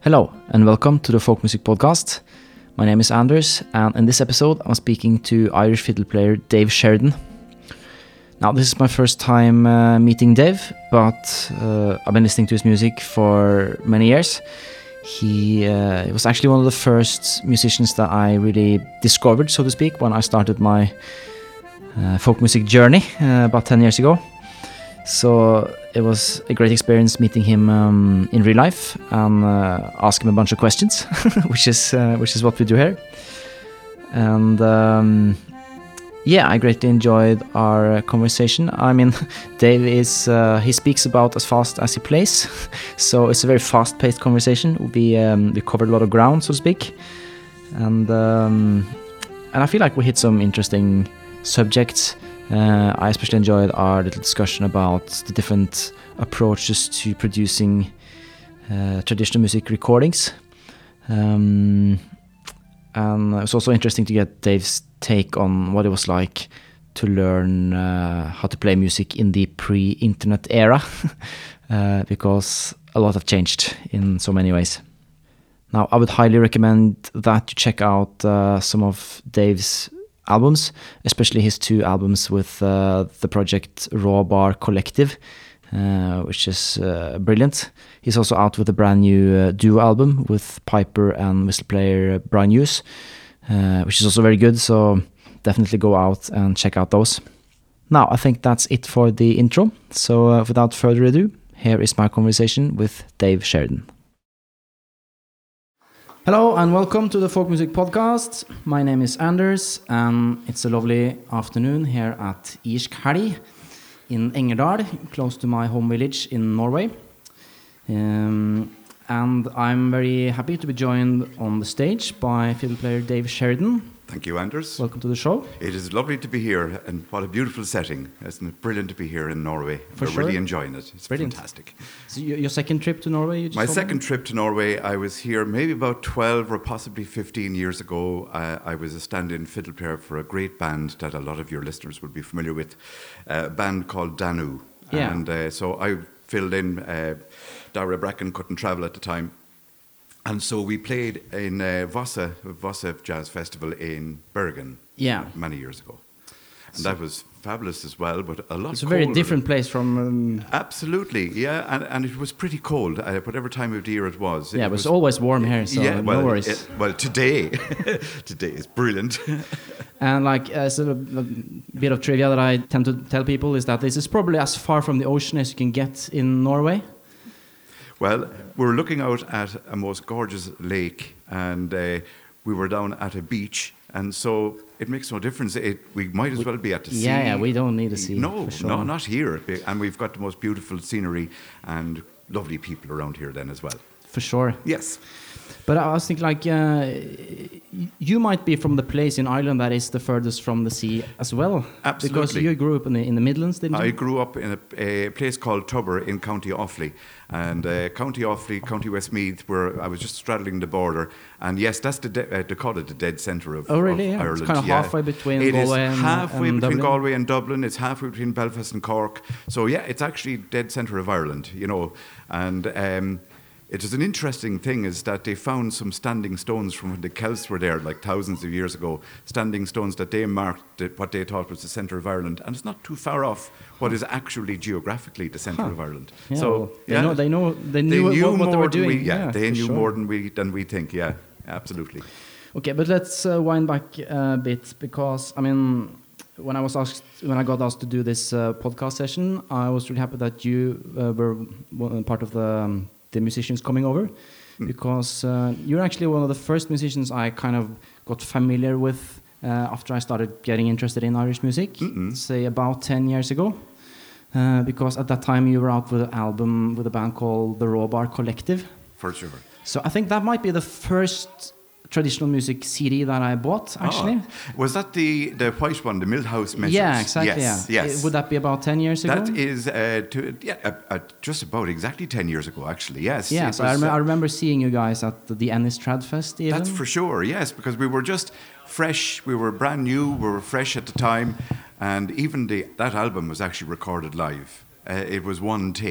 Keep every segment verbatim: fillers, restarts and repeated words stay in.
Hello and welcome to the Folk Music Podcast. My name is Anders, and in this episode I'm speaking to Irish fiddle player Dave Sheridan. Now this is my first time uh, meeting Dave, but uh, I've been listening to his music for many years. He, uh, he was actually one of the first musicians that I really discovered, so to speak, when I started my uh, folk music journey uh, about ten years ago. So it was a great experience meeting him um, in real life and uh, ask him a bunch of questions, which is uh, which is what we do here. And um, yeah, I greatly enjoyed our conversation. I mean, Dave is uh, he speaks about as fast as he plays, so it's a very fast-paced conversation. We um, we covered a lot of ground, so to speak, and um, and I feel like we hit some interesting subjects. Uh, I especially enjoyed our little discussion about the different approaches to producing uh, traditional music recordings. Um, and it was also interesting to get Dave's take on what it was like to learn uh, how to play music in the pre-internet era, uh, because a lot have changed in so many ways. Now, I would highly recommend that you check out uh, some of Dave's albums, especially his two albums with uh, the project Raw Bar Collective, uh, which is uh, brilliant. He's also out with a brand new uh, duo album with piper and whistle player Brian Hughes, uh, which is also very good, so definitely go out and check out those. Now, I think that's it for the intro, so uh, without further ado, here is my conversation with Dave Sheridan. Hello and welcome to the Folk Music Podcast. My name is Anders and it's a lovely afternoon here at Irskhelg in Engerdal, close to my home village in Norway. Um, and I'm very happy to be joined on the stage by fiddle player Dave Sheridan. Thank you, Anders. Welcome to the show. It is lovely to be here, and what a beautiful setting. Isn't it brilliant to be here in Norway? For We're sure. really enjoying it. It's Brilliant. fantastic. So your, your second trip to Norway? You just My told second me? trip to Norway, I was here maybe about twelve or possibly fifteen years ago. Uh, I was a stand-in fiddle player for a great band that a lot of your listeners would be familiar with, uh, a band called Danu. Yeah. And uh, so I filled in. Uh, Dara Bracken couldn't travel at the time. And so we played in uh, Vossa, Vossa Jazz Festival in Bergen Yeah. many years ago. And that was fabulous as well, but a lot It's a very colder different than- place from... Um, Absolutely, yeah, and, and it was pretty cold, uh, whatever time of the year it was. yeah, it was always warm here, so yeah, well, no worries. it- well, today, today is brilliant. And like uh, sort of a bit of trivia that I tend to tell people is that this is probably as far from the ocean as you can get in Norway. Well, we were looking out at a most gorgeous lake, and uh, we were down at a beach, and so it makes no difference. It, we might as well be at the sea. Yeah, yeah, we don't need a sea. No, for sure. no, not here. And we've got the most beautiful scenery and lovely people around here then as well. For sure. Yes. But I was thinking, like, uh, you might be from the place in Ireland that is the furthest from the sea as well. Because Absolutely. you grew up in the, in the Midlands, didn't you? I grew up in a, a place called Tubber in County Offaly. And uh, County Offaly, County Westmeath, where I was just straddling the border. And yes, that's the de- uh, they call it the dead centre of, Oh, really? of Yeah. Ireland. It's kind of yeah. halfway between It is Galway and halfway and between Dublin. Galway and Dublin. It's halfway between Belfast and Cork. So yeah, it's actually dead centre of Ireland, you know. And um, it is an interesting thing is that they found some standing stones from when the Celts were there, like thousands of years ago, standing stones that they marked the, what they thought was the centre of Ireland. And it's not too far off what is actually geographically the centre Huh. of Ireland. Yeah, so well, they know, they know, they knew, they knew what, what they more were than doing. we, yeah, they for knew sure. more than we than we think. Yeah, absolutely. Okay, but let's uh, wind back a bit because I mean, when I was asked, when I got asked to do this uh, podcast session, I was really happy that you uh, were one, part of the um, the musicians coming over, mm. because uh, you're actually one of the first musicians I kind of got familiar with uh, after I started getting interested in Irish music, Mm-mm. say about ten years ago. Uh, because at that time you were out with an album with a band called the Raw Bar Collective. For sure. So I think that might be the first traditional music C D that I bought, actually. Oh, was that the, the white one, the Millhouse Measures? Yeah, exactly. Yes, yeah. yes. Would that be about ten years ago? That is uh, to, yeah, uh, uh, just about exactly ten years ago, actually, yes. Yeah, It so I, was, rem- uh, I remember seeing you guys at the, the Ennis Tradfest even. That's for sure, yes, because we were just fresh, we were brand new, we were fresh at the time, and even the, that album was actually recorded live. Uh, it was one take.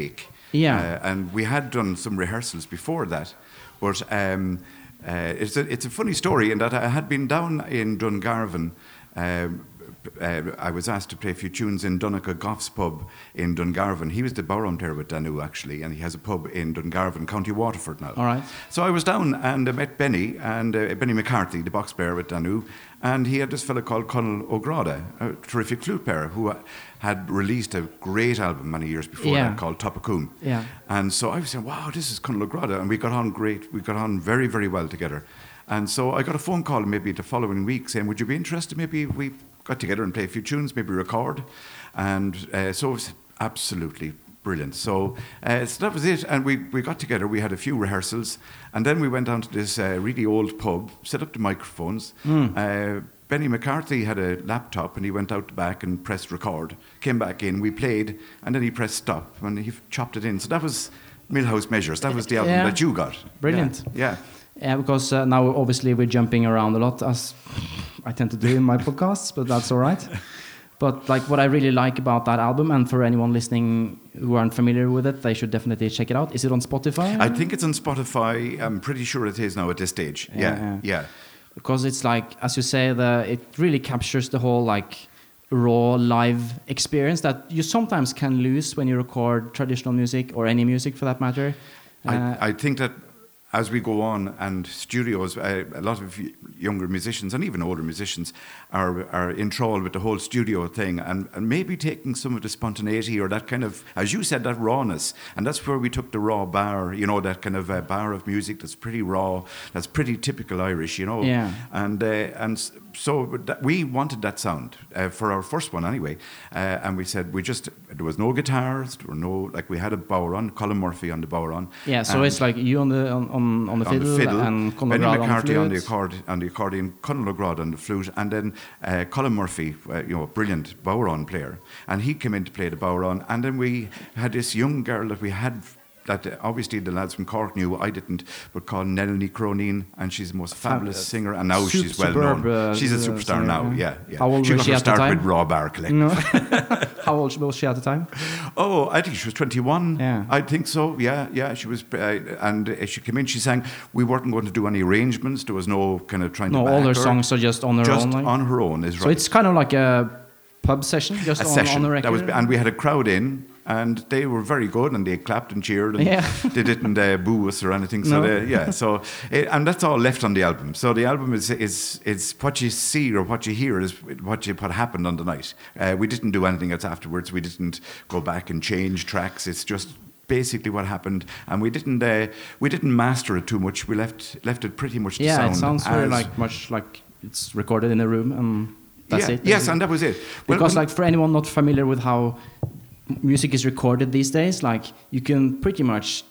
Yeah. Uh, and we had done some rehearsals before that, but um, uh, it's a it's a funny story in that I had been down in Dungarvan. Um, uh, I was asked to play a few tunes in Donegal Goff's pub in Dungarvan. He was the bowron player with Danu, actually, and he has a pub in Dungarvan, County Waterford now. All right. So I was down and I met Benny, and uh, Benny McCarthy, the box player with Danu, and he had this fellow called Conal O'Grada, a terrific flute player, who had released a great album many years before Yeah. that called Topacoon. Yeah. And so I was saying, wow, this is Conal O'Grada, and we got on great. We got on very, very well together. And so I got a phone call maybe the following week saying, would you be interested? Maybe we got together and play a few tunes, maybe record. And uh, so it was absolutely brilliant. So, uh, so that was it. And we, we got together, we had a few rehearsals, and then we went down to this uh, really old pub, set up the microphones. Mm. Uh, Benny McCarthy had a laptop, and he went out the back and pressed record, came back in, we played, and then he pressed stop, and he chopped it in. So that was Millhouse Measures. That was the album Yeah. that you got. Brilliant. Yeah. yeah. Yeah, because uh, now obviously we're jumping around a lot, as I tend to do in my podcasts, but that's all right. But like what I really like about that album, and for anyone listening who aren't familiar with it, they should definitely check it out. Is it on Spotify? I think it's on Spotify. I'm pretty sure it is now at this stage. Yeah, Yeah, yeah. yeah. Because it's like, as you say, the it really captures the whole like raw live experience that you sometimes can lose when you record traditional music or any music for that matter. Uh, I, I think that as we go on, and studios, uh, a lot of younger musicians and even older musicians are are enthralled with the whole studio thing, and, and maybe taking some of the spontaneity or that kind of, as you said, that rawness. And that's where we took the raw bar, you know, that kind of uh, bar of music that's pretty raw, that's pretty typical Irish, you know. Yeah. And uh, and so that we wanted that sound uh, for our first one anyway. Uh, and we said we just, there was no guitars, there were no, like we had a bowron, Colin Murphy on the bowron. yeah, so it's like you on the on, on, on the on fiddle, the fiddle, and Conal Benny O'Grada McCarthy on on the the, flute. accord, on the accordion, Conal O'Grada on the flute, and then uh, Colin Murphy, uh, you know, a brilliant bowron player, and he came in to play the bowron, and then we had this young girl that we had, that uh, obviously the lads from Cork knew, I didn't, but called Nelly Cronin, and she's the most fabulous Fab- singer, and now Sup- she's well superb, known. uh, She's a uh, superstar singer, now, yeah. yeah. yeah. How old she was got she her at the start time? with Raw Bar Collective. No. How old was she at the time? Oh, I think she was twenty-one. Yeah. I think so. Yeah, yeah. She was, uh, and uh, she came in. She sang. We weren't going to do any arrangements. There was no kind of trying No, to back all her her. songs are just on her just own. Like. on her own is So right. it's kind of like a pub session, just a on, session on the record. that was, and we had a crowd in, and they were very good, and they clapped and cheered, and Yeah. they didn't uh, boo us or anything. So No. they, yeah, so it, and that's all left on the album. So the album is is is what you see or what you hear is what you what happened on the night. Uh, we didn't do anything else afterwards. We didn't go back and change tracks. It's just basically what happened, and we didn't uh, we didn't master it too much. We left left it pretty much to Yeah, sound it sounds very as- like much like it's recorded in a room, and that's yeah, it. Yes, and that was it. Well, Because when- like for anyone not familiar with how music is recorded these days, like you can pretty much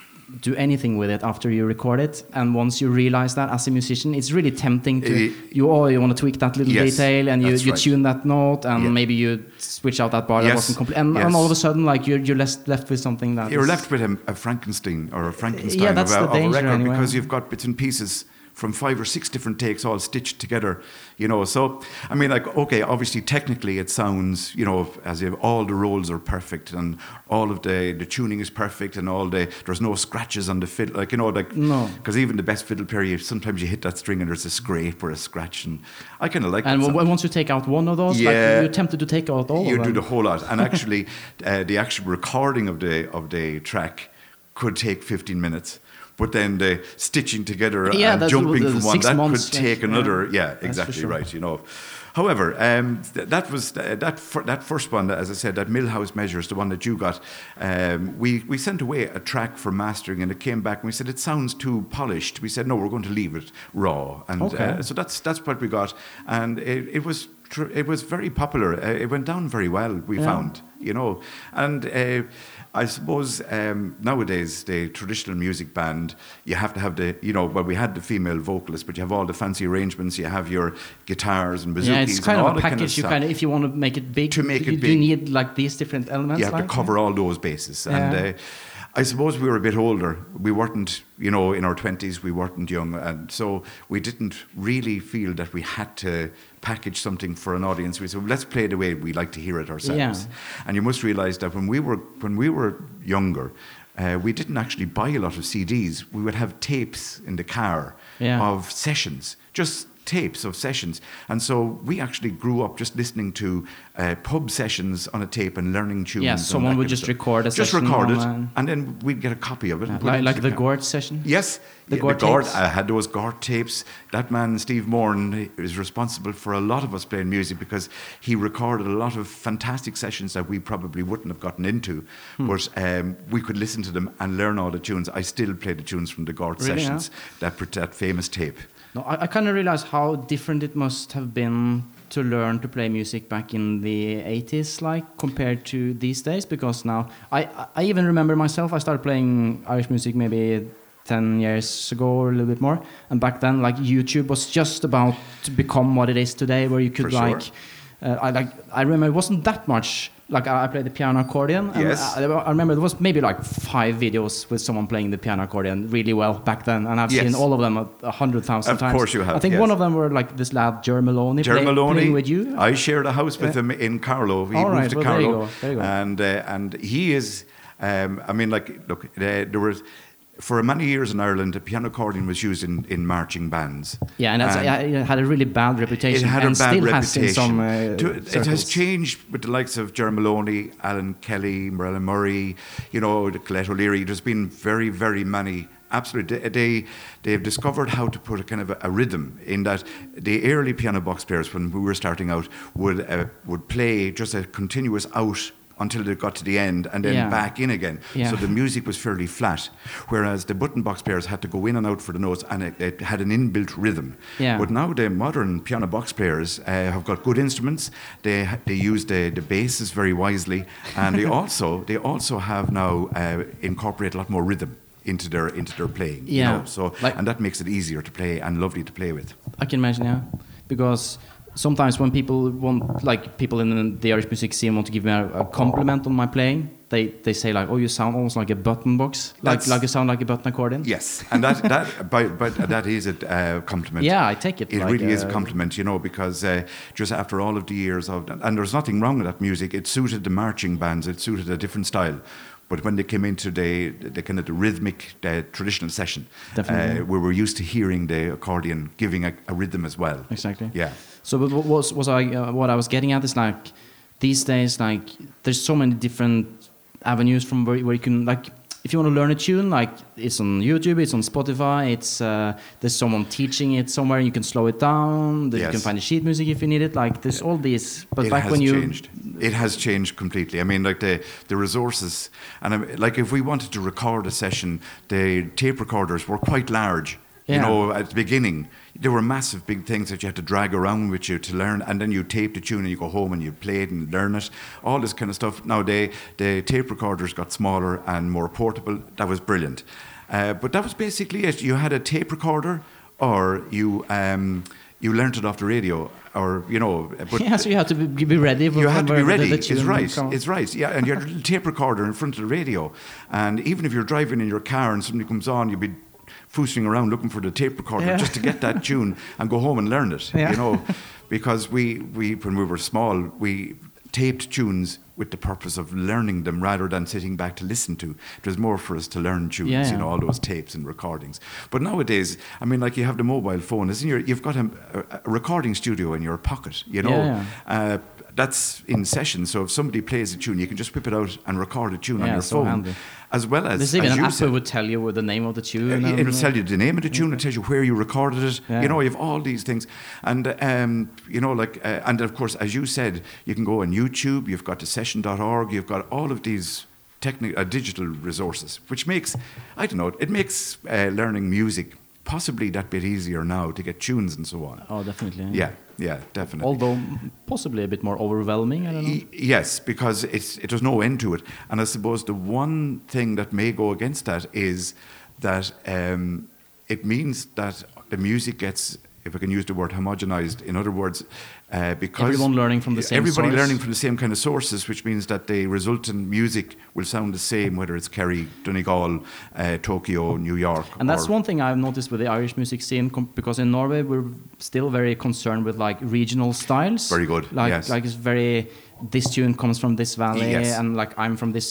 do anything with it after you record it, and once you realize that as a musician, it's really tempting to Eh, you oh you want to tweak that little yes, detail, and you, that's you right. tune that note, and Yeah. maybe you switch out that bar that Yes, wasn't complete, and, yes. and all of a sudden like you're you're left left with something that You're is- left with a, a Frankenstein or a Frankenstein Yeah, that's of, a, the of a danger record anyway. because you've got bits and pieces from five or six different takes all stitched together, you know. So, I mean, like, okay, obviously, technically it sounds, you know, as if all the rolls are perfect and all of the, the tuning is perfect and all the, there's no scratches on the fiddle, like, you know, like, No. because even the best fiddle player, you, sometimes you hit that string and there's a scrape or a scratch, and I kind of like and that w- sound. once you take out one of those, Yeah. like you're tempted to take out all You of do them. the whole lot, and actually, uh, the actual recording of the of the track could take fifteen minutes, but then the stitching together Yeah, and that's jumping the- the from one six that months, could take yeah. another. Yeah, That's for exactly sure. right. You know. However, um, th- that was uh, that fir- that first one, as I said, that Millhouse Measures, the one that you got. Um, we we sent away a track for mastering, and it came back, and we said it sounds too polished. We said no, we're going to leave it raw, and Okay. uh, so that's that's what we got, and it, it was. tr- It was very popular. Uh, it went down very well, we Yeah. found, you know. And uh, I suppose um, nowadays, the traditional music band, you have to have the, you know, well, we had the female vocalist, but you have all the fancy arrangements. You have your guitars and bazookas. Yeah, it's kind and all of a the package. kind of you stuff. kind of, if you want to make it big, To make you, it do big. need like these different elements. You have like, to cover all those bases. And Yeah. uh, I suppose we were a bit older. We weren't, you know, in our twenties, we weren't young. And so we didn't really feel that we had to package something for an audience. We said, well, let's play it the way we like to hear it ourselves. Yeah. And you must realize that when we were when we were younger, uh, we didn't actually buy a lot of C Ds. We would have tapes in the car Yeah. of sessions, just tapes of sessions. And so we actually grew up just listening to uh, pub sessions on a tape and learning tunes. Yeah, and someone that would kind of just stuff. record a just session record it, on, uh, and then we'd get a copy of it. and put it Like, into like the car. Gort session? Yes. The yeah, Gort the Gort, tapes? I had those Gort tapes. That man, Steve Moran, is responsible for a lot of us playing music because he recorded a lot of fantastic sessions that we probably wouldn't have gotten into. Hmm. But um, we could listen to them and learn all the tunes. I still play the tunes from the Gort Really, sessions, that, that famous tape. No, I, I kind of realized how different it must have been to learn to play music back in the eighties, like, compared to these days, because now, I, I even remember myself, I started playing Irish music maybe ten years ago or a little bit more, and back then, like, YouTube was just about to become what it is today, where you could, For like, sure. uh, I like, I remember it wasn't that much. Like, I played the piano accordion, and Yes. I, I remember there was maybe like five videos with someone playing the piano accordion really well back then, and I've Yes. seen all of them a, a hundred thousand Of times. course you have, I think yes. one of them were like this lad Jer Maloney, Jerry play, Maloney, playing with you. I shared a house with Yeah. him in Carlow. He All moved right, to well, there you Carlow, go, there you go. and uh, and he is. Um, I mean, like, look, uh, there was for many years in Ireland, the piano accordion was used in, in marching bands. Yeah, and that's, And yeah, it had a really bad reputation. It had and a bad still reputation. Has in some, uh, To- it circles. has changed with the likes of Jerry Maloney, Alan Kelly, Morella Murray, you know, the Colette O'Leary. There's been very, very many. Absolutely, they, they they have discovered how to put a kind of a, a rhythm in that. The early piano box players, when we were starting out, would uh, would play just a continuous out until they got to the end and then Yeah. back in again. Yeah. So the music was fairly flat, whereas the button box players had to go in and out for the notes, and it, it had an inbuilt rhythm. Yeah. But now the modern piano box players uh, have got good instruments. They ha- they use the, the basses very wisely, and they also they also have now uh, incorporate a lot more rhythm into their into their playing. you Yeah. know, so Like- and that makes it easier to play and lovely to play with. I can imagine, yeah, because sometimes when people want, like people in the Irish music scene want to give me a, a compliment on my playing, they they say like, "Oh, you sound almost like a button box, like That's- like you sound like a button accordion." Yes, and that that but, but that is a uh, compliment. Yeah, I take it. It like, really is a uh, compliment, you know, because uh, just after all of the years of, and there's nothing wrong with that music. It suited the marching bands. It suited a different style. But when they came into the, the kind of the rhythmic, the traditional session, Definitely. uh, we were used to hearing the accordion giving a, a rhythm as well. Exactly. Yeah. So but what was was I uh, what I was getting at is like these days, like there's so many different avenues from where, where you can, like, if you want to learn a tune, like it's on YouTube, it's on Spotify, it's uh, there's someone teaching it somewhere, you can slow it down, that you can Yes. find the sheet music if you need it, like there's all these, but It back has when you changed. It has changed completely. I mean, like the the resources, and I mean, like if we wanted to record a session, the tape recorders were quite large. You Yeah. know, at the beginning, there were massive big things that you had to drag around with you to learn, and then you tape the tune and you go home and you play it and learn it, all this kind of stuff. Now, they, the tape recorders got smaller and more portable. That was brilliant. Uh, but that was basically it. You had a tape recorder, or you um, you learned it off the radio, or, you know. But yeah, so you have to be, be ready. you had to be whenever ready. The, the tune it's right. comes. It's right. Yeah, and you had a little tape recorder in front of the radio, and even if you're driving in your car and somebody comes on, you'd be foosing around looking for the tape recorder Yeah. just to get that tune and go home and learn it. Yeah. You know, because we we when we were small, we taped tunes with the purpose of learning them rather than sitting back to listen to. It was more for us to learn tunes, Yeah, you yeah. know, all those tapes and recordings. But nowadays, I mean, like you have the mobile phone, isn't your, you've got a, a recording studio in your pocket, you know. Yeah, Uh, that's in session, so if somebody plays a tune, you can just whip it out and record a tune on Yeah, your so phone. handy. As well as, There's even as an you app said, that would tell you what the name of the tune. uh, and- it'll tell you the name of the tune. It tells you where you recorded it. Yeah. You know, you have all these things, and um, you know, like, uh, and of course, as you said, you can go on YouTube. You've got the session dot org. You've got all of these technical, uh, digital resources, which makes, I don't know, it makes uh, learning music possibly that bit easier now to get tunes and so on. Oh, definitely. Yeah, yeah, definitely. Although possibly a bit more overwhelming. I don't know. Y- Yes, because it's it there's no end to it, and I suppose the one thing that may go against that is that um, it means that the music gets, if I can use the word, homogenized. In other words, uh, because Everyone learning from the same everybody source. learning from the same kind of sources, which means that the resultant music will sound the same, whether it's Kerry, Donegal, uh, Tokyo, New York. And that's or- one thing I've noticed with the Irish music scene, com- because in Norway we're still very concerned with like regional styles. Very good, Like, yes. like it's very, this tune comes from this valley, Yes. and like I'm from this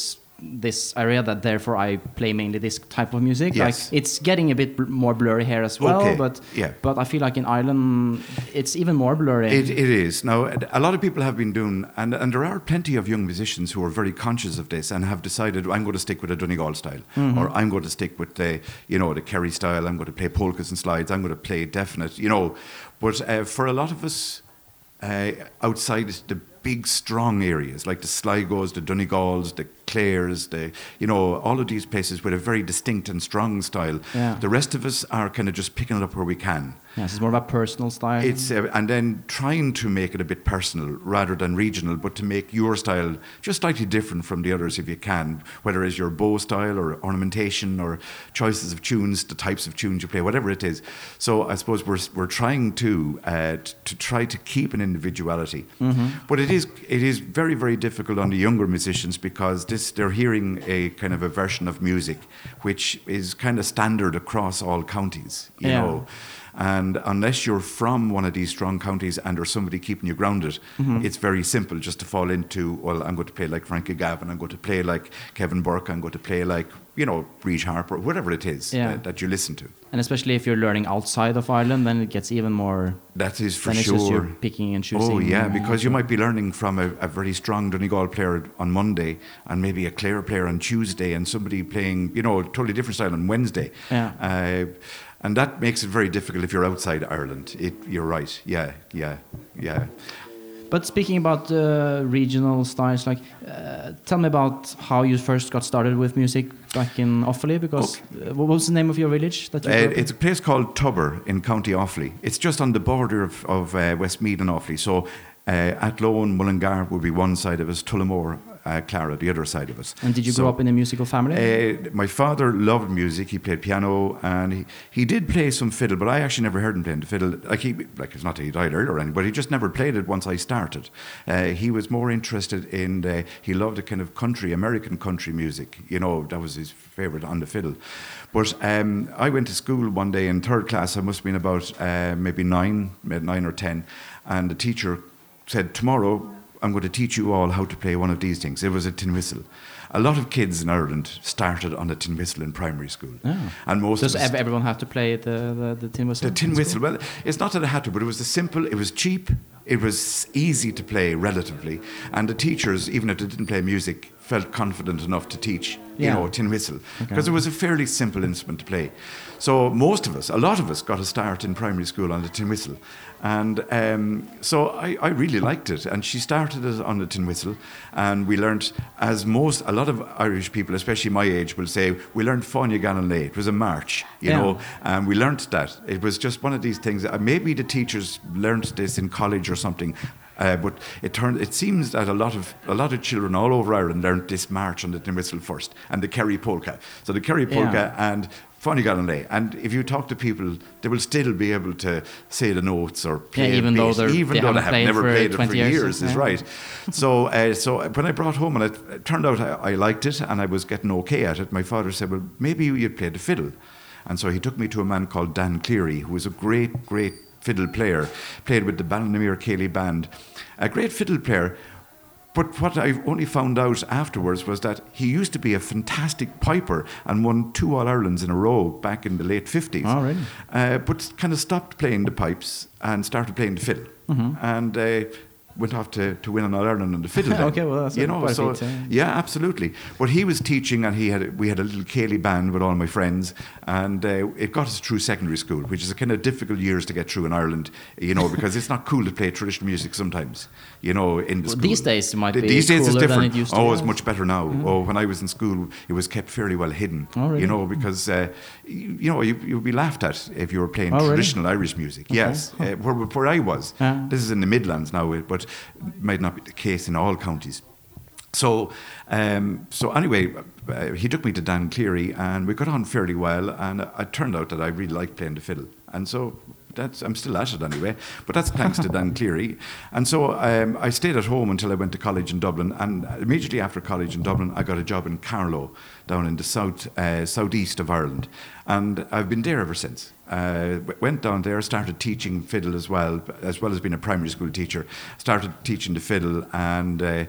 this area, that therefore I play mainly this type of music. Yes. Like it's getting a bit bl- more blurry here as well, Okay, but yeah. but I feel like in Ireland it's even more blurry. It, it is. Now, a lot of people have been doing, and, and there are plenty of young musicians who are very conscious of this and have decided, I'm going to stick with a Donegal style, Mm-hmm. or I'm going to stick with the, you know, the Kerry style, I'm going to play polkas and slides, I'm going to play definite, you know. But uh, for a lot of us, uh, outside the big, strong areas, like the Sligos, the Donegals, the Clares, the, you know, all of these places with a very distinct and strong style, Yeah. the rest of us are kind of just picking it up where we can. Yes, it's more about personal style. It's uh, and then trying to make it a bit personal rather than regional, but to make your style just slightly different from the others if you can, whether it's your bow style or ornamentation or choices of tunes, the types of tunes you play, whatever it is. So I suppose we're we're trying to uh, t- to try to keep an individuality, Mm-hmm. but it is it is very very difficult on the younger musicians because this they're hearing a kind of a version of music which is kind of standard across all counties, you Yeah. know. And unless you're from one of these strong counties and there's somebody keeping you grounded, Mm-hmm. it's very simple just to fall into, well, I'm going to play like Frankie Gavin, I'm going to play like Kevin Burke, I'm going to play like, you know, Breach Harper, whatever it is Yeah. that, that you listen to. And especially if you're learning outside of Ireland, then it gets even more. That is for then it's sure. just you're picking and choosing. Oh, yeah, because you might be learning from a, a very strong Donegal player on Monday and maybe a Clare player on Tuesday and somebody playing, you know, a totally different style on Wednesday. Yeah. Uh, and that makes it very difficult if you're outside Ireland. It, you're right. Yeah, yeah, yeah. But speaking about uh, regional styles, like, uh, tell me about how you first got started with music back in Offaly, because uh, what was the name of your village that you Uh, grew up in? it's a place called Tubber in County Offaly. It's just on the border of, of uh, Westmeath and Offaly. So uh, Athlone, Mullingar would be one side of us, Tullamore, uh, Clara, the other side of us. And did you So, grow up in a musical family? Uh, my father loved music. He played piano and he, he did play some fiddle, but I actually never heard him playing the fiddle. Like he, like it's not that he died earlier or anything, but he just never played it once I started. Uh, he was more interested in the, he loved the kind of country, American country music. You know, that was his favourite on the fiddle. But um, I went to school one day in third class. I must have been about uh, maybe nine, maybe nine or ten, and the teacher said, tomorrow I'm going to teach you all how to play one of these things. It was a tin whistle. A lot of kids in Ireland started on a tin whistle in primary school. Oh. And most Does of us, ev- everyone have to play the, the, the tin whistle? the tin in whistle, school? well, it's not that it had to, but it was a simple, it was cheap, it was easy to play relatively. And the teachers, even if they didn't play music, felt confident enough to teach, you Yeah. know, tin whistle. Okay. Because it was a fairly simple instrument to play. So most of us, a lot of us, got a start in primary school on the tin whistle. And um, so I, I really liked it. And she started it on the tin whistle. And we learnt, as most, a lot of Irish people, especially my age, will say, we learned Fáinne Ganan Lé. It was a march, you Yeah. know. And we learnt that. It was just one of these things. Uh, maybe the teachers learnt this in college or something. Uh, but it turned. It seems that a lot of a lot of children all over Ireland learned this march on the tin whistle first, and the Kerry polka. So the Kerry polka Yeah. and Fáinne Ganan Lé. And if you talk to people, they will still be able to say the notes or play Yeah, even a though bit, they're- even they though they haven't have played never for played it for twenty years, years. Is yeah. right. So, uh, so when I brought home, and it, it turned out I, I liked it, and I was getting okay at it. My father said, "Well, maybe you'd play the fiddle," and so he took me to a man called Dan Cleary, who was a great, great fiddle player, played with the Ballinamuir Cayley Band, a great fiddle player. But what I only found out afterwards was that he used to be a fantastic piper and won two All-Irelands in a row back in the late fifties. Oh, really? Uh, but kind of stopped playing the pipes and started playing the fiddle. Mm-hmm. And uh, went off to, to win an All-Ireland on the fiddle. then. Okay, well, that's you a- know, quite a so feat, yeah. yeah, absolutely. But he was teaching, and he had we had a little Cayley band with all my friends, and uh, it got us through secondary school, which is a kind of difficult years to get through in Ireland, you know, because it's not cool to play traditional music sometimes, you know, in the Well, school. these days it might Th- be These days it's cooler than different. it used to oh, be. it's much better now. Oh, when I was in school, it was kept fairly well hidden, Oh, really? you know, because uh, you, you know you you'd be laughed at if you were playing Oh, really? traditional Irish music. Yes, uh, where where I was. Yeah. This is in the Midlands now, but it might not be the case in all counties. So, um, so anyway, uh, he took me to Dan Cleary, and we got on fairly well. And it turned out that I really liked playing the fiddle, and so that's I'm still at it anyway. But that's thanks to Dan Cleary. And so um, I stayed at home until I went to college in Dublin, and immediately after college in Dublin, I got a job in Carlow, down in the south uh, southeast of Ireland, and I've been there ever since. Uh, w- went down there, started teaching fiddle as well, as well as being a primary school teacher. Started teaching the fiddle, and uh,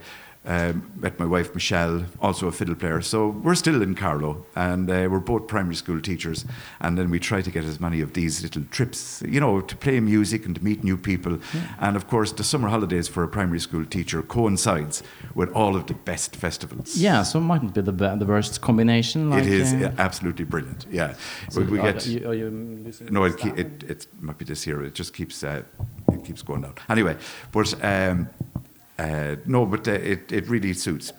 Um, met my wife Michelle, also a fiddle player. So we're still in Carlow, and uh, we're both primary school teachers. And then we try to get as many of these little trips, you know, to play music and to meet new people. Yeah. And of course, the summer holidays for a primary school teacher coincides with all of the best festivals. Yeah, so it mightn't be the be- the worst combination. Like, it is uh, yeah, absolutely brilliant. Yeah, so we, we are, get. Are you, are you losing no, it, ke- it it might be this here. It just keeps uh, it keeps going down. Anyway, but. Um, Uh, no, but uh, it, it really suits.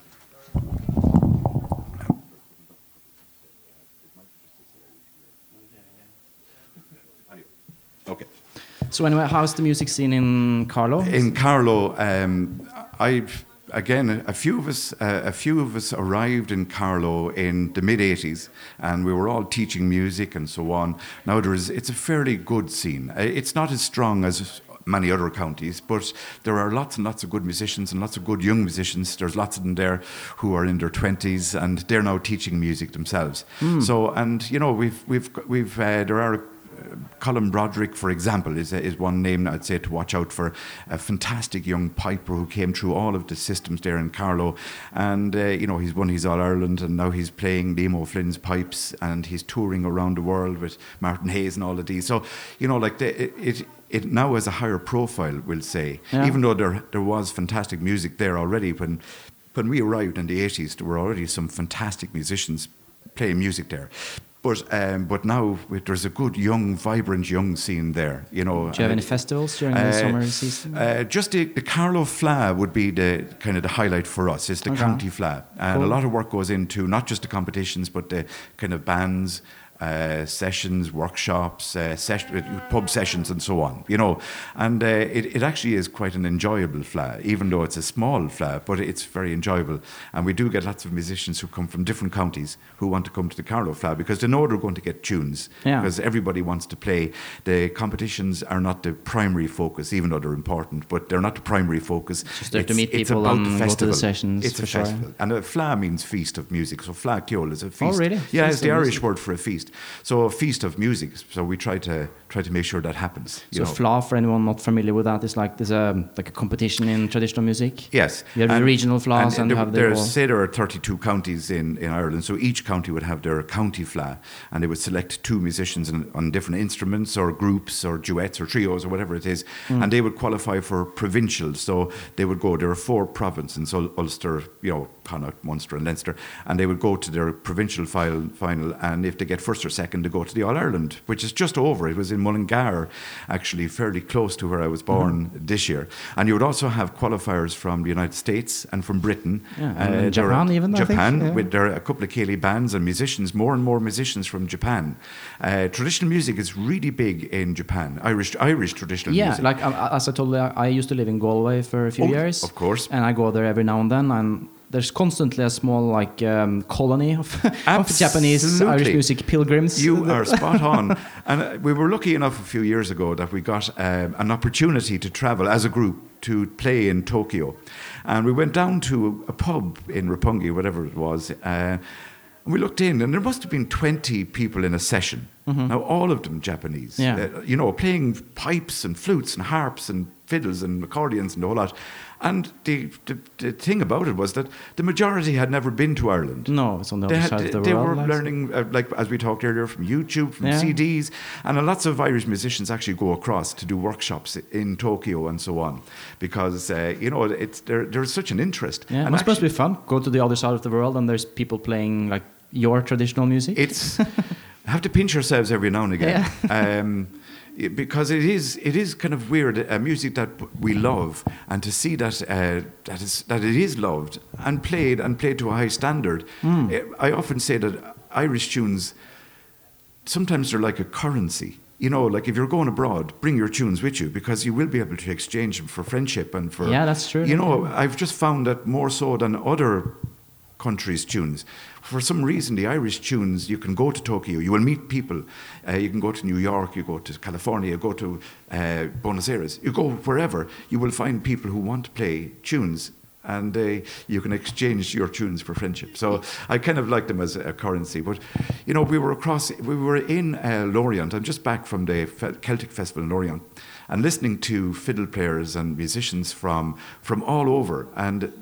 Okay. So anyway, how's the music scene in Carlow? In Carlow, um, I've again a few of us uh, a few of us arrived in Carlow in the mid eighties, and we were all teaching music and so on. Now there is it's a fairly good scene. It's not as strong as many other counties, but there are lots and lots of good musicians and lots of good young musicians. There's lots of them there who are in their twenties, and they're now teaching music themselves. Mm. So, and you know, we've we've we've uh, there are. Uh, Colin Broderick, for example, is is one name I'd say to watch out for. A fantastic young piper who came through all of the systems there in Carlow, and uh, you know he's won his All Ireland, and now he's playing Liam O'Flynn's pipes, and he's touring around the world with Martin Hayes and all of these. So you know, like the, it, it it now has a higher profile, we'll say, yeah. Even though there there was fantastic music there already when when we arrived in the eighties, there were already some fantastic musicians playing music there. But um, but now there's a good young, vibrant young scene there. You know. Do you have any festivals during the uh, summer season? Uh, just the, the Carlow F L A would be the kind of the highlight for us. It's the okay. county F L A, and cool. a lot of work goes into not just the competitions, but the kind of bands. Uh, sessions, workshops, uh, ses- pub sessions, and so on. You know, and uh, it, it actually is quite an enjoyable F L A, even though it's a small F L A, but it's very enjoyable. And we do get lots of musicians who come from different counties who want to come to the Carlow F L A because they know they're going to get tunes. Yeah. Because everybody wants to play. The competitions are not the primary focus, even though they're important, but they're not the primary focus. Just there to meet people and go to the sessions. It's for a sure. festival, and a F L A means feast of music. So F L A Ceol is a feast. Oh, really? Yeah, feast it's the Irish music. word for a feast. So a feast of music. So we try to try to make sure that happens. You so know. F L A, for anyone not familiar with that, is like there's a like a competition in traditional music. Yes, you have and, the regional F L As, and, and there, have there the. Say there are thirty-two counties in, in Ireland. So each county would have their county F L A, and they would select two musicians on, on different instruments or groups or duets or trios or whatever it is, mm. and they would qualify for provincials. So they would go. There are four provinces: Ul- Ulster, you know, Connacht, Munster, and Leinster, and they would go to their provincial final, final. And if they get first or second, they go to the All Ireland, which is just over. It was in Mullingar, actually fairly close to where I was born mm-hmm. this year. And you would also have qualifiers from the United States and from Britain. Yeah, and uh, Japan even, Japan, I think. Yeah. With there are a couple of Ceilidh bands and musicians, more and more musicians from Japan. Uh, traditional music is really big in Japan, Irish Irish traditional yeah, music. Yeah, like um, as I told you, I used to live in Galway for a few oh, years. Of course. And I go there every now and then, and there's constantly a small like um, colony of, of Japanese Irish music pilgrims. You are spot on. And uh, we were lucky enough a few years ago that we got um, an opportunity to travel as a group to play in Tokyo. And we went down to a pub in Roppongi, whatever it was, uh, and we looked in, and there must have been twenty people in a session. Mm-hmm. Now, all of them Japanese. Yeah. Uh, you know, playing pipes and flutes and harps and fiddles and accordions and the whole lot. And the, the the thing about it was that the majority had never been to Ireland. No, it's on the they other had, side of the they world. They were like. learning, uh, like as we talked earlier, from YouTube, from yeah. C Ds, and lots of Irish musicians actually go across to do workshops in Tokyo and so on, because uh, you know it's there. There's such an interest. Yeah, and it's supposed to be fun. Go to the other side of the world, and there's people playing like your traditional music. It's have to pinch ourselves every now and again. Yeah. um, Because it is, it is kind of weird, uh, music that we love, and to see that uh, that is that it is loved and played and played to a high standard. Mm. I often say that Irish tunes, sometimes they're like a currency. You know, like if you're going abroad, bring your tunes with you, because you will be able to exchange them for friendship and for. Yeah, that's true. You know, I've just found that more so than other countries' tunes. For some reason, the Irish tunes, you can go to Tokyo, you will meet people. Uh, you can go to New York, you go to California, you go to uh, Buenos Aires, you go wherever, you will find people who want to play tunes, and uh, you can exchange your tunes for friendship. So I kind of like them as a currency. But, you know, we were across, we were in uh, Lorient. I'm just back from the Celtic Festival in Lorient, and listening to fiddle players and musicians from from all over. And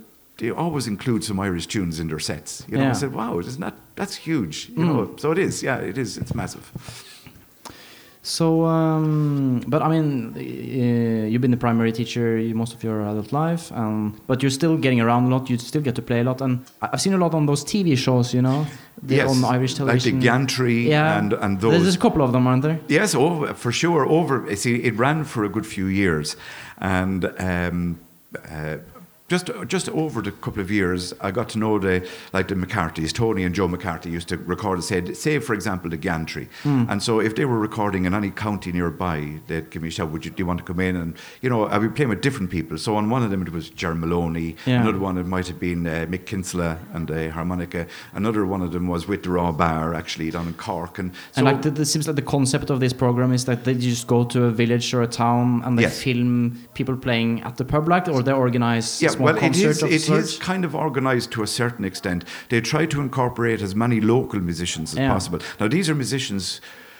they always include some Irish tunes in their sets. You know, Yeah. I said, wow, isn't that that's huge? You Mm. know, so it is. Yeah, it is. It's massive. So, um, but I mean, uh, you've been the primary teacher most of your adult life, um, but you're still getting around a lot. You still get to play a lot, and I- I've seen a lot on those T V shows, you know, the, Yes, on Irish television. like the Gantry yeah. and and those. There's a couple of them, aren't there? Yes, oh, for sure. Over, you see, it ran for a good few years, and um, uh, just just over the couple of years, I got to know the like the McCarthy's. Tony and Joe McCarthy used to record. Say, say for example, the Gantry, Mm. and so if they were recording in any county nearby, they'd give me a shout. Would you do you want to come in? And you know, I would play with different people. So on one of them it was Ger Maloney. Yeah. Another one it might have been uh, Mick Kinsella and the harmonica. Another one of them was with the Raw Bar, actually down in Cork. And so And like, the, it seems like the concept of this program is that they just go to a village or a town and they Yes. film people playing at the pub, like, or they organize yeah, small well, it concerts is, of it sorts. is kind of organised to a certain extent. They try to incorporate as many local musicians as Yeah. possible. Now, these are musicians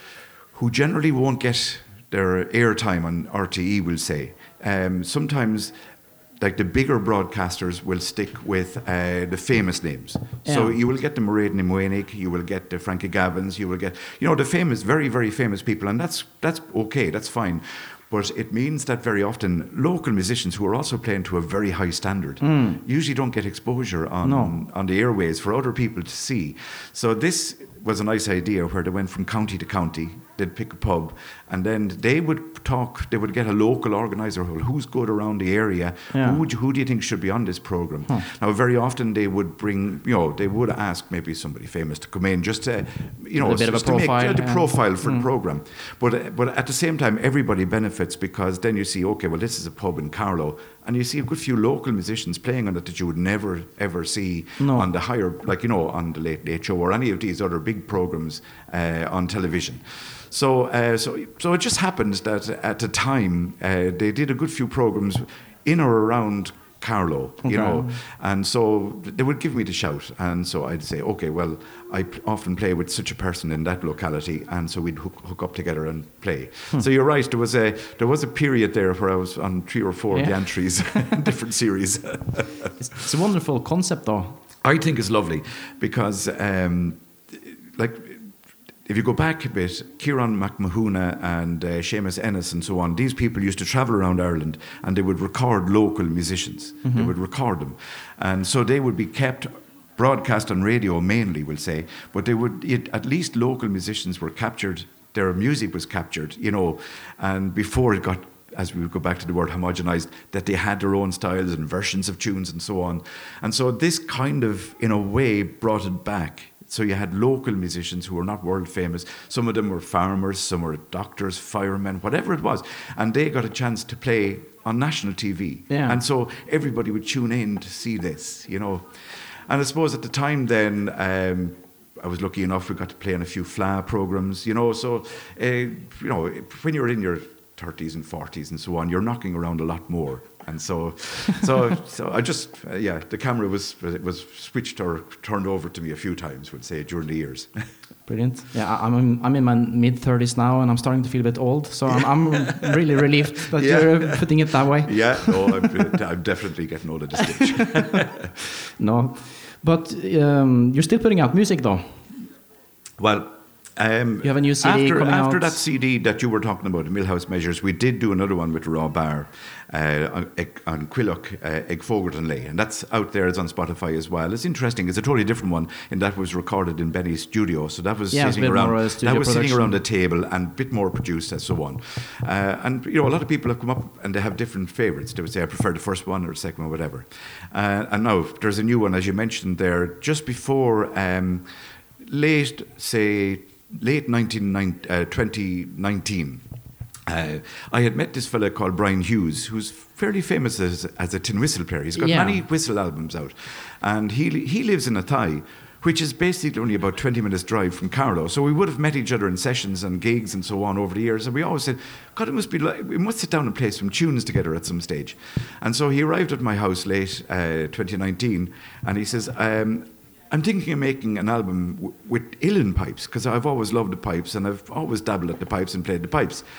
who generally won't get their airtime on R T E, we'll say. Um, sometimes, like the bigger broadcasters will stick with uh, the famous names. So Yeah. you will get the Mairead Ní Mhaonaigh, you will get the Frankie Gavins, you will get, you know, the famous, very, very famous people, and that's that's okay, that's fine. But it means that very often local musicians who are also playing to a very high standard usually don't get exposure on, No. on the airways for other people to see. So this was a nice idea where they went from county to county. They'd pick a pub, and then they would talk. They would get a local organizer. Well, who's good around the area? Yeah. Who would you, who do you think should be on this program? Now, very often they would bring, you know, they would ask maybe somebody famous to come in just to, you know, A bit of a just to make profile, uh, the yeah. profile for the program. But uh, but at the same time, everybody benefits because then you see, okay, well, this is a pub in Carlow, and you see a good few local musicians playing on it that you would never ever see No. on the higher, like you know, on the Late Late Show or any of these other big programs uh, on television. So, uh, so, so it just happened that at the time uh, they did a good few programs in or around Carlow, you Okay. know, and so they would give me the shout, and so I'd say, okay, well, I p- often play with such a person in that locality, and so we'd hook, hook up together and play. So you're right. There was a there was a period there where I was on three or four Yeah. of the entries, different series. It's, it's a wonderful concept, though. I think it's lovely because, um, like, if you go back a bit, Kieran McMahuna and uh, Seamus Ennis and so on, these people used to travel around Ireland and they would record local musicians. They would record them. And so they would be kept broadcast on radio mainly, we'll say, but they would, it, at least local musicians were captured, their music was captured, you know, and before it got, as we would go back to the word homogenized, that they had their own styles and versions of tunes and so on. And so this kind of, in a way, brought it back. So you had local musicians who were not world famous. Some of them were farmers, some were doctors, firemen, whatever it was. And they got a chance to play on national T V. Yeah. And so everybody would tune in to see this, you know. And I suppose at the time then, um, I was lucky enough we got to play on a few F L A programs, you know. So, uh, you know, when you're in your thirties and forties and so on, you're knocking around a lot more. And so, so, so I just, uh, yeah, the camera was it was switched or turned over to me a few times, would say, during the years. Brilliant. Yeah, I- I'm in, I'm in my mid thirties now, and I'm starting to feel a bit old. So I'm, I'm really relieved that Yeah. you're putting it that way. Yeah, no, I'm, I'm definitely getting old at this stage. No, but um, you're still putting out music, though. Well, um, You have a new C D after, coming after out. that C D that you were talking about, Millhouse Measures, we did do another one with Raw Bar uh, on, on Quillock, uh, Ag Fogart and Lay, and that's out there. It's on Spotify as well. It's interesting. It's a totally different one, and that was recorded in Benny's studio. So that was Yeah, it's a sitting bit around. more a studio that was sitting production. around a table and a bit more produced and so on. Uh, and you know, a lot of people have come up and they have different favourites. They would say, I prefer the first one or the second one, whatever. Uh, and now there's a new one, as you mentioned there, just before um, late, say. late nineteen ninety, uh, twenty nineteen, uh, I had met this fella called Brian Hughes, who's fairly famous as, as a tin whistle player. He's got Yeah. many whistle albums out. And he he lives in Athy, which is basically only about twenty minutes drive from Carlow. So we would have met each other in sessions and gigs and so on over the years. And we always said, God, it must be like, we must sit down and play some tunes together at some stage. And so he arrived at my house late uh, twenty nineteen, and he says, um, I'm thinking of making an album w- with uilleann pipes, because I've always loved the pipes and I've always dabbled at the pipes and played the pipes.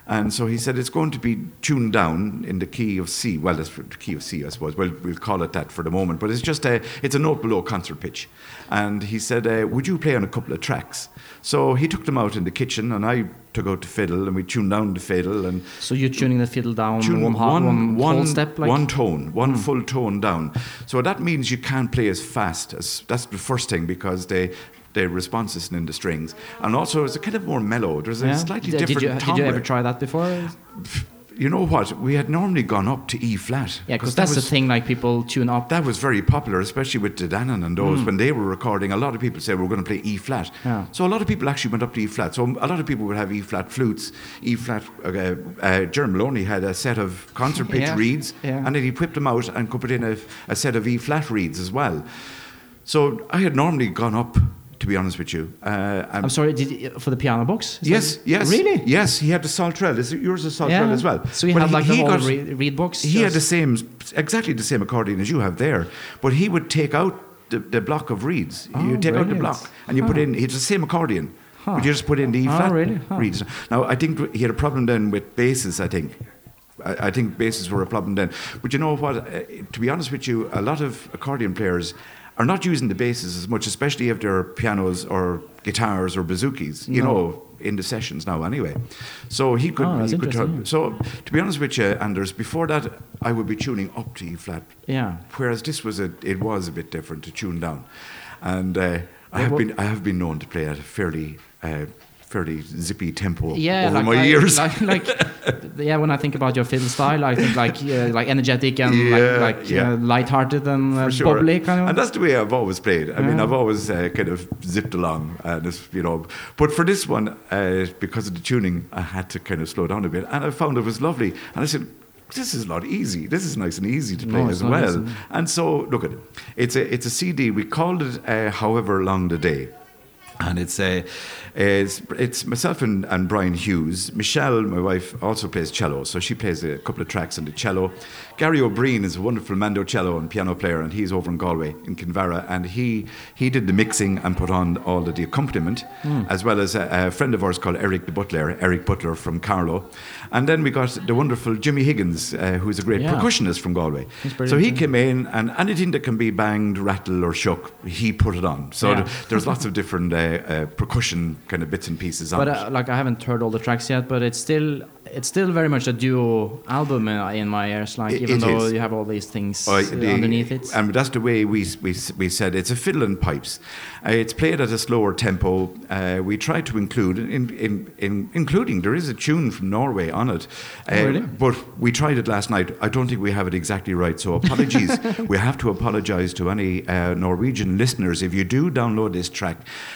And so he said it's going to be tuned down in the key of C. Well, that's the key of C, I suppose. Well, we'll call it that for the moment. But it's just a, it's a note below concert pitch. And he said, uh, would you play on a couple of tracks? So he took them out in the kitchen, and I took out the fiddle, and we tuned down the fiddle. And so you're tuning the fiddle down tune one, one, one, one whole step? Like? One tone, one Mm. full tone down. So that means you can't play as fast. as That's the first thing, because they... the response isn't in the strings, and also it's a kind of more mellow. There's a Yeah. slightly Did, different did you, timbre. did you ever try that before? You know what? We had normally gone up to E flat. Yeah, because that's that was, the thing. Like people tune up. That was very popular, especially with the Dannon and those. Mm. When they were recording, a lot of people said we're going to play E flat. Yeah. So a lot of people actually went up to E flat. So a lot of people would have E flat flutes, E flat. Uh, uh, Jeremy Maloney had a set of concert pitch Yeah. reeds, Yeah. and then he whipped them out and could put in a, a set of E flat reeds as well. So I had normally gone up, to be honest with you. Uh, I'm sorry, did you, for the piano box? Is yes, that, yes. Really? Yes, he had the Saltrell. Is it yours a Saltrell Yeah. as well? So he But had like the whole got- re- reed box? He had just- the same, exactly the same accordion as you have there, but he would take out the, the block of reeds. Oh, you take out the brilliant. block and you put Huh. in, it's the same accordion, Huh. but you just put in the E Oh, flat really? Huh. reeds. Now, I think he had a problem then with basses, I think. I, I think basses were a problem then. But you know what, uh, to be honest with you, a lot of accordion players are not using the basses as much, especially if they're pianos or guitars or bazookas, you No. know, in the sessions now anyway. So he could, Oh, that's he could try, interesting. so to be honest with you, Anders, before that I would be tuning up to E flat, Yeah. whereas this was a, it was a bit different to tune down. And uh, I Yeah, have well- been I have been known to play at a fairly uh, fairly zippy tempo Yeah, over like, my I- years. Like, like, yeah, when I think about your fiddle style, I think like uh, like energetic and Yeah, like, like yeah. uh, light-hearted and uh, For sure. bubbly kind of. And that's the way I've always played. I mean, Yeah. I've always uh, kind of zipped along, and it's, you know. But for this one, uh, because of the tuning, I had to kind of slow down a bit, and I found it was lovely. And I said, "This is a lot easy. This is nice and easy to play No, as it's not well." easy. And so, look at it. It's a it's a C D. We called it uh, "However Long the Day." And it's uh, it's, it's myself and, and Brian Hughes. Michelle, my wife, also plays cello, so she plays a couple of tracks on the cello. Gary O'Brien is a wonderful mando cello and piano player, and he's over in Galway, in Kinvara, and he he did the mixing and put on all of the accompaniment, Mm. as well as a, a friend of ours called Eric the Butler, Eric Butler from Carlow. And then we got the wonderful Jimmy Higgins, uh, who's a great Yeah. percussionist from Galway. He's So brilliant, he yeah. came in, and anything that can be banged, rattled, or shook, he put it on. So Yeah. th- there's lots of different uh, uh, percussion kind of bits and pieces on But it. uh, like I haven't heard all the tracks yet, but it's still it's still very much a duo album uh, in my ears. Like It- even it though is. you have all these things Uh, uh, the- underneath it. And that's the way we, we, we said it's a fiddle and pipes. Uh, it's played at a slower tempo. Uh, we tried to include, in, in, in, including, there is a tune from Norway on it. Uh, Oh, really? But we tried it last night. I don't think we have it exactly right, so apologies. We have to apologise to any uh, Norwegian listeners. If you do download this track,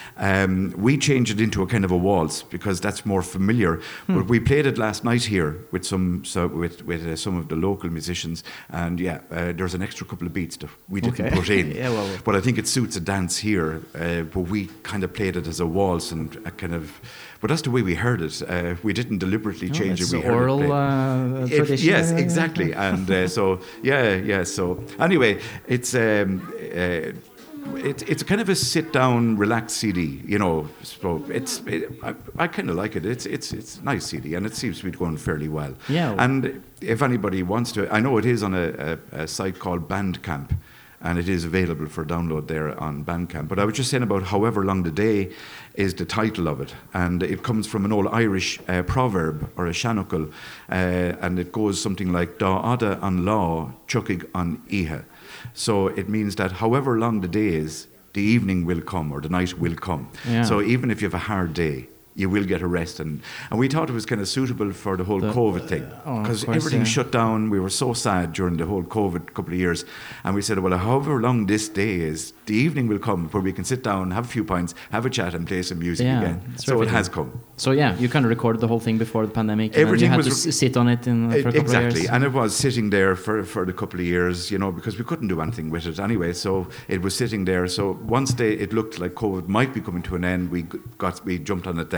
um, we changed it into a kind of a waltz because that's more familiar. Hmm. But we played it last night here with some so with, with uh, some of the local musicians, and yeah, uh, there's an extra couple of beats that we didn't Okay. put in. Yeah, well- But I think it suits a dance here. Uh, but we kind of played it as a waltz and a kind of. But that's the way we heard it. Uh, we didn't deliberately No, change it's it. We the heard oral it played. uh, It- tradition. yes, uh, exactly. And uh, so, yeah, yeah. So, anyway, it's um, uh, it, it's kind of a sit-down, relaxed C D. You know, so it's it, I, I kind of like it. It's it's it's a nice C D, and it seems to be going fairly well. Yeah. And if anybody wants to, I know it is on a, a, a site called Bandcamp. And it is available for download there on Bandcamp. But I was just saying about However Long the Day is the title of it. And it comes from an old Irish uh, proverb or a shanukul. Uh, and it goes something like, Da ada an law, chukig an ihe. So it means that however long the day is, the evening will come or the night will come. Yeah. So even if you have a hard day, you will get a rest. And, and we thought it was kind of suitable for the whole The- COVID thing. oh, of Because course, everything yeah. shut down. We were so sad during the whole COVID couple of years. And we said, well, however long this day is, the evening will come where we can sit down, have a few pints, have a chat and play some music Yeah, again. it's So very it fitting. has come. So yeah, you kind of recorded the whole thing before the pandemic. And Everything then you had was to re- s- sit on it in, for a couple exactly. of years. And it was sitting there for, for a couple of years, you know, because we couldn't do anything with it anyway. So it was sitting there. So once they, it looked like COVID might be coming to an end, we g- got we jumped on it then.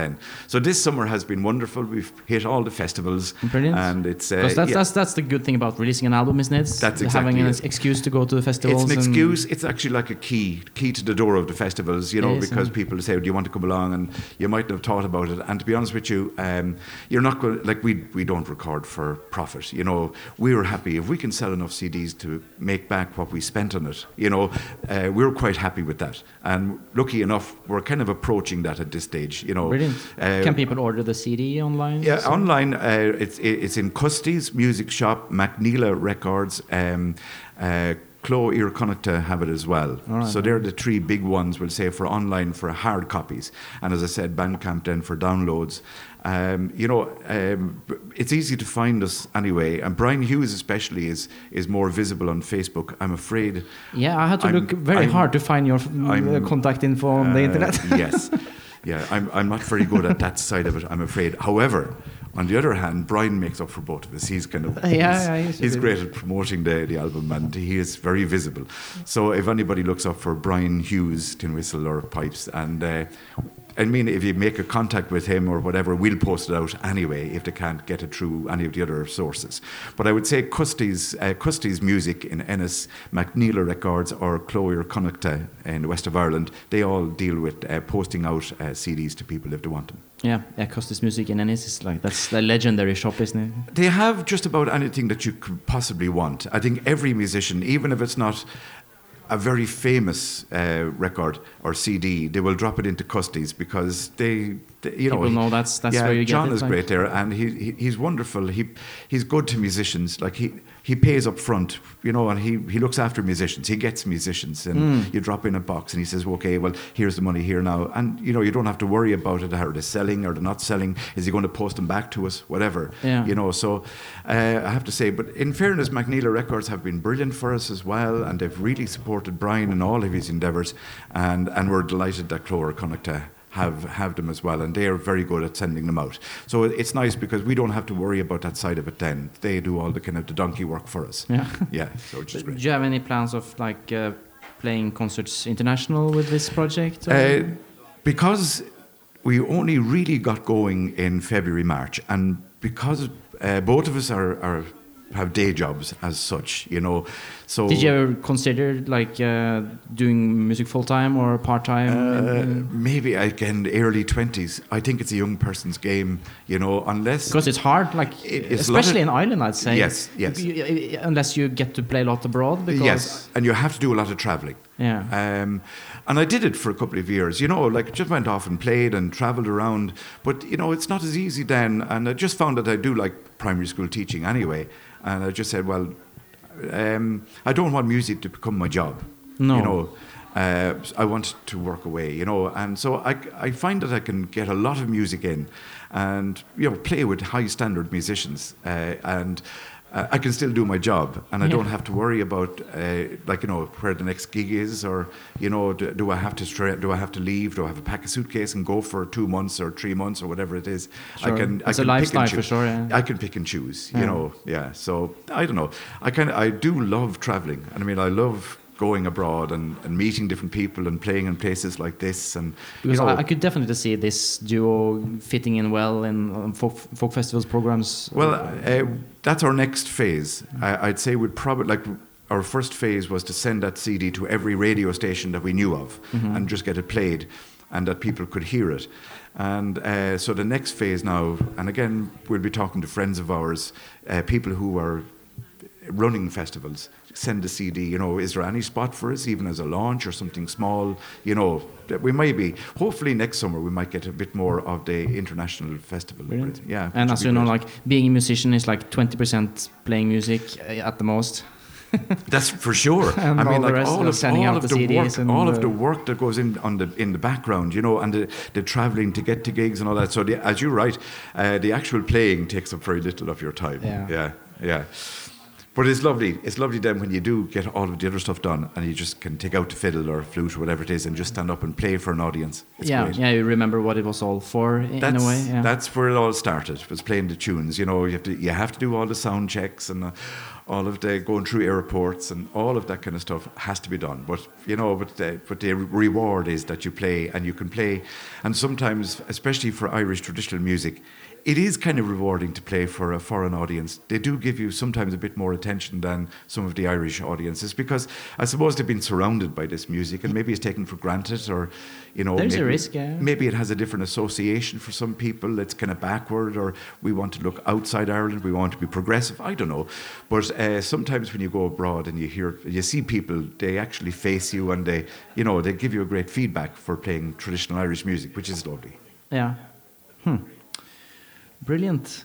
then. So this summer has been wonderful. We've hit all the festivals. Brilliant. And it's... Uh, Because that's, yeah. that's, that's the good thing about releasing an album, isn't it? That's exactly Having an it. excuse to go to the festivals. It's an and- excuse. It's actually like a key, key to the door of the festivals, you know, It is, because yeah. people say, do you want to come along? And you mightn't have thought about it. And to be honest with you, um, you're not going to, like, we, we don't record for profit, you know. We're happy. If we can sell enough C Ds to make back what we spent on it, you know, uh, we're quite happy with that. And lucky enough, we're kind of approaching that at this stage, you know. Brilliant. Uh, Can people order the C D online? Yeah, So- online, uh, it's it's in Custy's Music Shop, MacNeila Records, um, uh, Clo Ear Connacht have it as well. All right, so all they're the three big ones, we'll say, for online, for hard copies. And as I said, Bandcamp then for downloads. Um, you know, um, it's easy to find us anyway. And Brian Hughes especially is is more visible on Facebook. I'm afraid. Yeah, I had to I'm- look very I'm- hard to find your I'm- uh, contact info on the Uh, internet. Yes. Yeah, I'm, I'm not very good at that side of it, I'm afraid. However, on the other hand, Brian makes up for both of us. He's kind of Yeah, he's, yeah, he's a he's bit- great at promoting the, the album, and he is very visible. So if anybody looks up for Brian Hughes, tin whistle or pipes, and uh, I mean, if you make a contact with him or whatever, we'll post it out anyway if they can't get it through any of the other sources. But I would say Custy's, uh, Custy's Music in Ennis, MacNeila Records, or Clo Ear Connacht in the west of Ireland, they all deal with uh, posting out uh, C Ds to people if they want them. Yeah, yeah, Costas Music in Ennis is like, that's the legendary shop, isn't it? They have just about anything that you could possibly want. I think every musician, even if it's not a very famous uh, record or C D, they will drop it into Custy's because they, they you know, People know that's that's yeah, where you John get it. is like- great there, and he, he he's wonderful. He he's good to musicians. Like he he pays up front, you know, and he, he looks after musicians. He gets musicians, and Mm. you drop in a box, and he says, "Okay, well, here's the money here now," and you know, you don't have to worry about it. Are they selling or they're not selling? Is he going to post them back to us? Whatever, Yeah. you know. So uh, I have to say, but in fairness, MacNeila Records have been brilliant for us as well, and they've really supported Brian in all of his endeavours, and and we're delighted that Clo Ear Connacht have have them as well, and they are very good at sending them out. So it- it's nice because we don't have to worry about that side of it. Then they do all the kind of the donkey work for us. Yeah. Yeah, so which is Do great. you have any plans of like uh, playing concerts international with this project? or- Uh, because we only really got going in February, March, and because uh, both of us are, are have day jobs as such, you know. So Did you ever consider like uh, doing music full time or part time? Uh, maybe again early twenties. I think it's a young person's game, you know, unless Because it's hard, like It- it's a lot especially of- in Ireland, I'd say. Yes, yes. You- you- unless you get to play a lot abroad, because yes, and you have to do a lot of traveling. yeah, Um, and I did it for a couple of years, you know, like just went off and played and travelled around. But, you know, it's not as easy then. And I just found that I do like primary school teaching anyway. And I just said, well, um, I don't want music to become my job. No. You know, uh, I want to work away, you know. And so I, I find that I can get a lot of music in and, you know, play with high standard musicians. Uh, and uh, I can still do my job, and I Yeah. don't have to worry about, uh, like, you know, where the next gig is, or, you know, do, do I have to stra- do I have to leave? Do I have to pack a suitcase and go for two months or three months or whatever it is? Sure. I can. I It's a can pick lifestyle and for choose. sure, yeah. I can pick and choose. You Yeah. know, yeah. So I don't know. I kind of I do love traveling, and I mean I love going abroad and, and meeting different people and playing in places like this, and you because know, I, I could definitely see this duo fitting in well in um, folk, folk festivals programs. Well, uh, that's our next phase. I, I'd say we'd probably, like, our first phase was to send that C D to every radio station that we knew of and just get it played and that people could hear it. And uh, so the next phase now, and again, we'll be talking to friends of ours, uh, people who are running festivals, send a C D, you know, is there any spot for us, even as a launch or something small, you know, that we might be, hopefully next summer we might get a bit more of the international festival. Brilliant. Yeah. and which as would you be know, great. like being a musician is like twenty percent playing music uh, at the most. That's for sure. And I all mean, the like rest all of of, sending all out of the the C Ds work, and all of the- the work that goes in on the in the background, you know, and the, the traveling to get to gigs and all that. So, the, as you're right, uh, the actual playing takes up very little of your time. Yeah. yeah, yeah. But it's lovely. It's lovely then when you do get all of the other stuff done, and you just can take out the fiddle or flute or whatever it is, and just stand up and play for an audience. It's yeah, great. yeah, you remember what it was all for in, That's, in a way. Yeah. that's where it all started. Was playing the tunes. You know, you have to you have to do all the sound checks and uh, all of the going through airports and all of that kind of stuff has to be done. But you know, but the, but the reward is that you play and you can play, and sometimes, especially for Irish traditional music, it is kind of rewarding to play for a foreign audience. They do give you sometimes a bit more attention than some of the Irish audiences, because I suppose they've been surrounded by this music and maybe it's taken for granted, or, you know, there's maybe, a risk, yeah. maybe it has a different association for some people. It's kind of backward, or we want to look outside Ireland, we want to be progressive. I don't know. But uh, sometimes when you go abroad and you hear, you see people, they actually face you and they, you know, they give you a great feedback for playing traditional Irish music, which is lovely. Yeah. Hmm. Brilliant.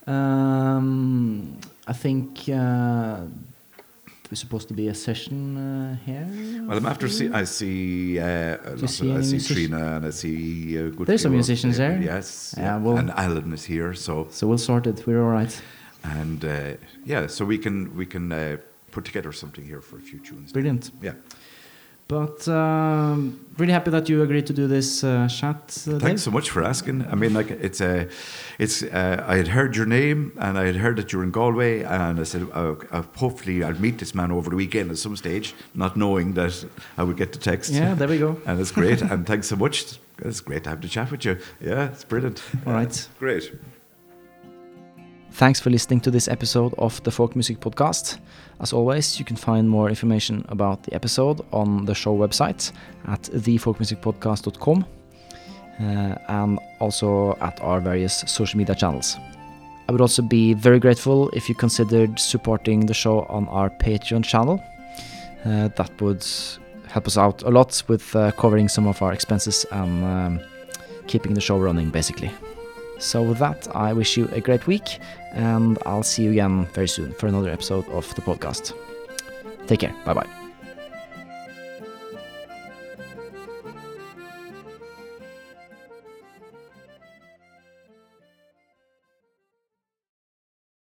Um, I think uh, there's supposed to be a session uh, here. Well, I'm after see. I see. Uh, you see I see music- Trina and I see. Uh, good There's some few of musicians them. there. Yes. Yeah, Yeah. well- and Alan is here. So So we'll sort it. We're all right. and uh, yeah, so we can we can uh, put together something here for a few tunes. Brilliant. Yeah. But um, really happy that you agreed to do this uh, chat. Uh, Dave. Thanks so much for asking. I mean, like it's a, it's. Uh, I had heard your name, and I had heard that you're in Galway, and I said, uh, uh, hopefully, I'll meet this man over the weekend at some stage, not knowing that I would get the text. Yeah, there we go. And it's great. And thanks so much. It's great to have the chat with you. Yeah, it's brilliant. All right. Great. Thanks for listening to this episode of the Folk Music Podcast. As always, you can find more information about the episode on the show website at the folk music podcast dot com uh, and also at our various social media channels. I would also be very grateful if you considered supporting the show on our Patreon channel. Uh, that would help us out a lot with uh, covering some of our expenses and um, keeping the show running, basically. So with that, I wish you a great week, and I'll see you again very soon for another episode of the podcast. Take care. Bye-bye.